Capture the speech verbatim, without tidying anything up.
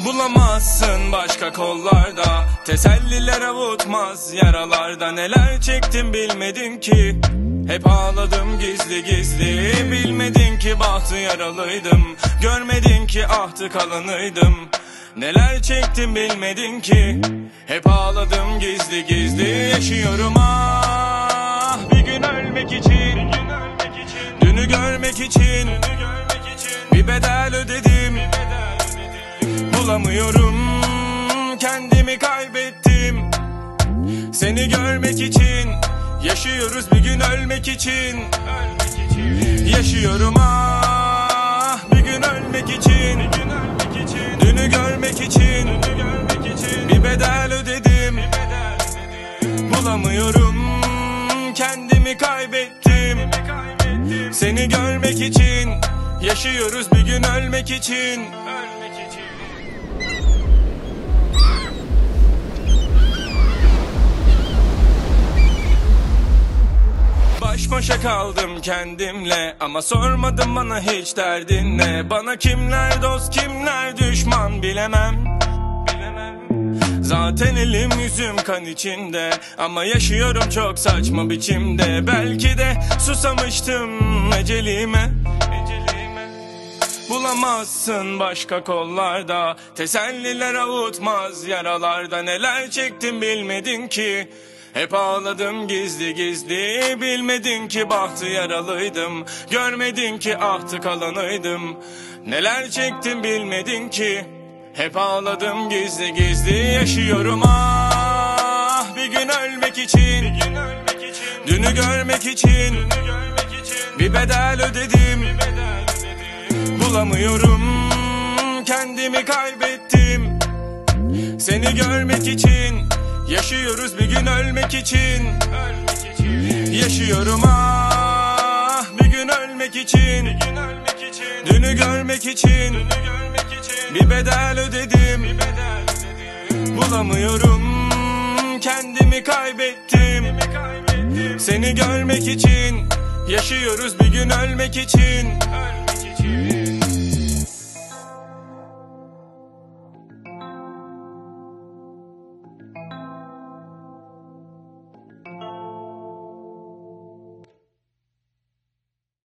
Bulamazsın başka kollarda, teselliler avutmaz yaralarda. Neler çektim bilmedin ki, hep ağladım gizli gizli. Bilmedin ki bahtı yaralıydım, görmedin ki ahtı kalanıydım. Neler çektim bilmedin ki, hep ağladım gizli gizli. Yaşıyorum ah bir gün ölmek için, dünü görmek için bir bedel ödedim. Bulamıyorum, kendimi kaybettim. Seni görmek için yaşıyoruz, bir gün ölmek için. Yaşıyorum ah bir gün ölmek için, dünü görmek için bir bedel ödedim. Bulamıyorum, kendimi kaybettim. Seni görmek için yaşıyoruz, bir gün ölmek için. Baş başa kaldım kendimle, ama sormadım bana hiç derdin ne. Bana kimler dost kimler düşman bilemem, bilemem. Zaten elim yüzüm kan içinde, ama yaşıyorum çok saçma biçimde. Belki de susamıştım ecelime, ecelime. Bulamazsın başka kollarda, teselliler avutmaz yaralarda. Neler çektim bilmedin ki, hep ağladım gizli gizli. Bilmedin ki bahtı yaralıydım, görmedin ki ahtı kalanıydım. Neler çektim bilmedin ki, hep ağladım gizli gizli. Yaşıyorum ah bir gün ölmek için, dünü görmek için bir bedel ödedim. Bulamıyorum, kendimi kaybettim. Seni görmek için yaşıyoruz, bir gün ölmek için. Yaşıyorum ah bir gün ölmek için, dünü görmek için bir bedel ödedim. Bulamıyorum, kendimi kaybettim. Seni görmek için yaşıyoruz, bir gün ölmek için.